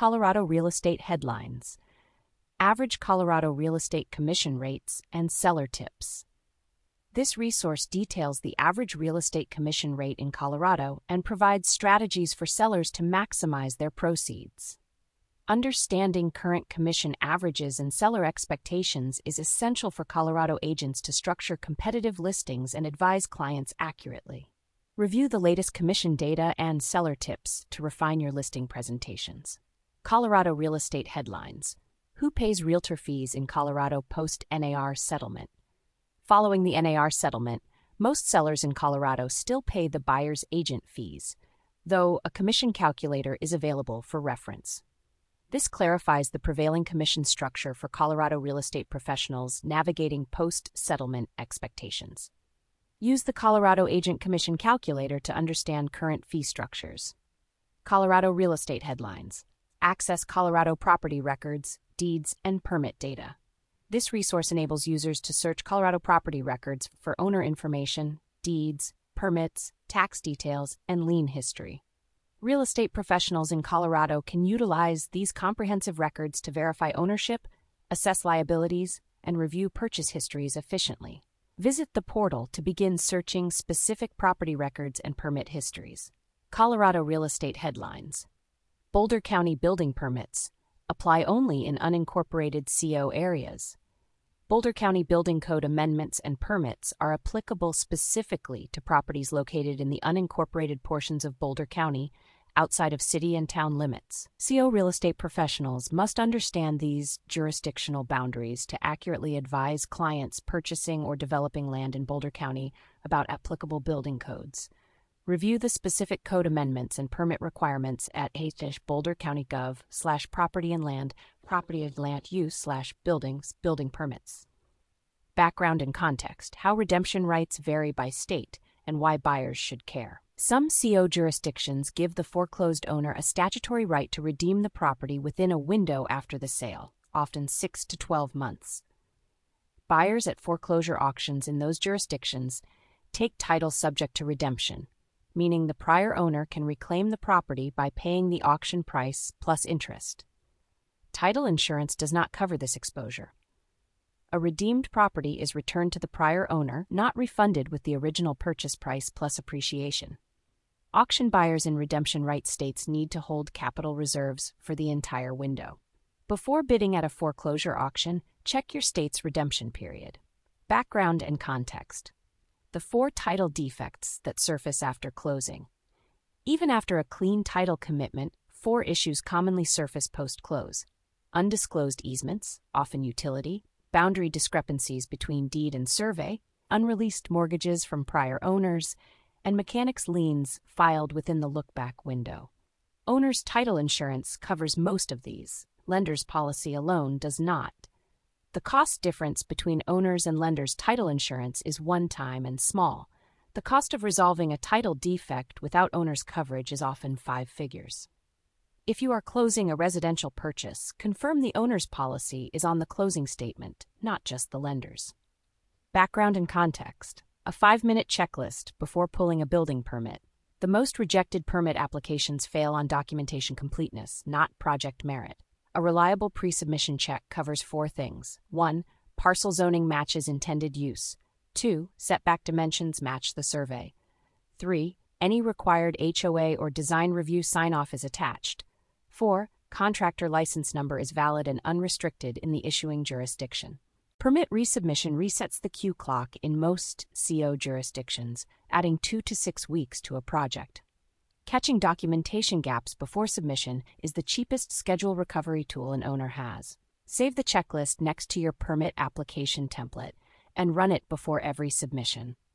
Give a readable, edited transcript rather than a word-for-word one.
Colorado real estate headlines, average Colorado real estate commission rates, and seller tips. This resource details the average real estate commission rate in Colorado and provides strategies for sellers to maximize their proceeds. Understanding current commission averages and seller expectations is essential for Colorado agents to structure competitive listings and advise clients accurately. Review the latest commission data and seller tips to refine your listing presentations. Colorado real estate headlines. Who pays realtor fees in Colorado post-NAR settlement? Following the NAR settlement, most sellers in Colorado still pay the buyer's agent fees, though a commission calculator is available for reference. This clarifies the prevailing commission structure for Colorado real estate professionals navigating post-settlement expectations. Use the Colorado Agent Commission Calculator to understand current fee structures. Colorado real estate headlines. Access Colorado property records, deeds, and permit data. This resource enables users to search Colorado property records for owner information, deeds, permits, tax details, and lien history. Real estate professionals in Colorado can utilize these comprehensive records to verify ownership, assess liabilities, and review purchase histories efficiently. Visit the portal to begin searching specific property records and permit histories. Colorado real estate headlines. Boulder County building permits apply only in unincorporated CO areas. Boulder County Building Code amendments and permits are applicable specifically to properties located in the unincorporated portions of Boulder County, outside of city and town limits. CO real estate professionals must understand these jurisdictional boundaries to accurately advise clients purchasing or developing land in Boulder County about applicable building codes. Review the specific code amendments and permit requirements at bouldercounty.gov/property and land use/buildings building permits. Background and context. How redemption rights vary by state and why buyers should care. Some CO jurisdictions give the foreclosed owner a statutory right to redeem the property within a window after the sale, often 6 to 12 months. Buyers at foreclosure auctions in those jurisdictions take title subject to redemption, meaning the prior owner can reclaim the property by paying the auction price plus interest. Title insurance does not cover this exposure. A redeemed property is returned to the prior owner, not refunded with the original purchase price plus appreciation. Auction buyers in redemption right states need to hold capital reserves for the entire window. Before bidding at a foreclosure auction, check your state's redemption period. Background and context. The 4 title defects that surface after closing. Even after a clean title commitment, 4 issues commonly surface post-close. Undisclosed easements, often utility, boundary discrepancies between deed and survey, unreleased mortgages from prior owners, and mechanics' liens filed within the look-back window. Owner's title insurance covers most of these. Lender's policy alone does not. The cost difference between owner's and lender's title insurance is one-time and small. The cost of resolving a title defect without owner's coverage is often 5 figures. If you are closing a residential purchase, confirm the owner's policy is on the closing statement, not just the lender's. Background and context. A 5-minute checklist before pulling a building permit. The most rejected permit applications fail on documentation completeness, not project merit. A reliable pre-submission check covers 4 things. 1. Parcel zoning matches intended use. 2. Setback dimensions match the survey. 3. Any required HOA or design review sign-off is attached. 4. Contractor license number is valid and unrestricted in the issuing jurisdiction. Permit resubmission resets the queue clock in most CO jurisdictions, adding 2 to 6 weeks to a project. Catching documentation gaps before submission is the cheapest schedule recovery tool an owner has. Save the checklist next to your permit application template and run it before every submission.